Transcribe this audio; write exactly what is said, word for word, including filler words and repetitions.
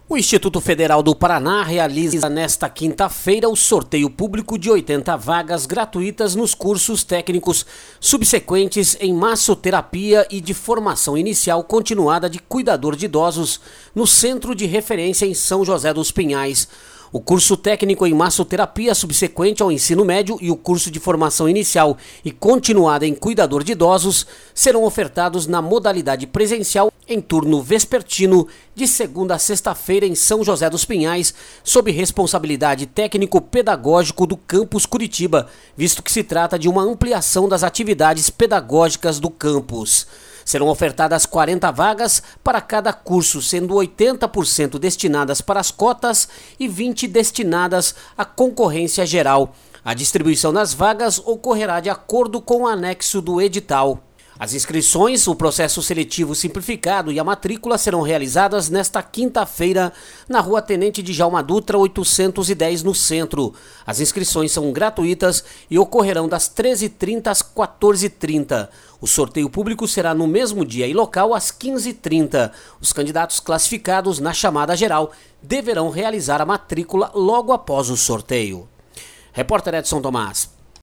O Instituto Federal do Paraná realiza nesta quinta-feira o sorteio público de oitenta vagas gratuitas nos cursos técnicos subsequentes em massoterapia e de formação inicial continuada de cuidador de idosos no Centro de Referência em São José dos Pinhais. O curso técnico em massoterapia subsequente ao ensino médio e o curso de formação inicial e continuada em cuidador de idosos serão ofertados na modalidade presencial em turno vespertino de segunda a sexta-feira em São José dos Pinhais, sob responsabilidade técnico-pedagógico do campus Curitiba, visto que se trata de uma ampliação das atividades pedagógicas do campus. Serão ofertadas quarenta vagas para cada curso, sendo oitenta por cento destinadas para as cotas e vinte por cento destinadas à concorrência geral. A distribuição das vagas ocorrerá de acordo com o anexo do edital. As inscrições, o processo seletivo simplificado e a matrícula serão realizadas nesta quinta-feira na Rua Tenente Djalma Dutra, oitocentos e dez, no centro. As inscrições são gratuitas e ocorrerão das treze e trinta às quatorze e trinta. O sorteio público será no mesmo dia e local às quinze e trinta. Os candidatos classificados na chamada geral deverão realizar a matrícula logo após o sorteio. Repórter Edson Tomás.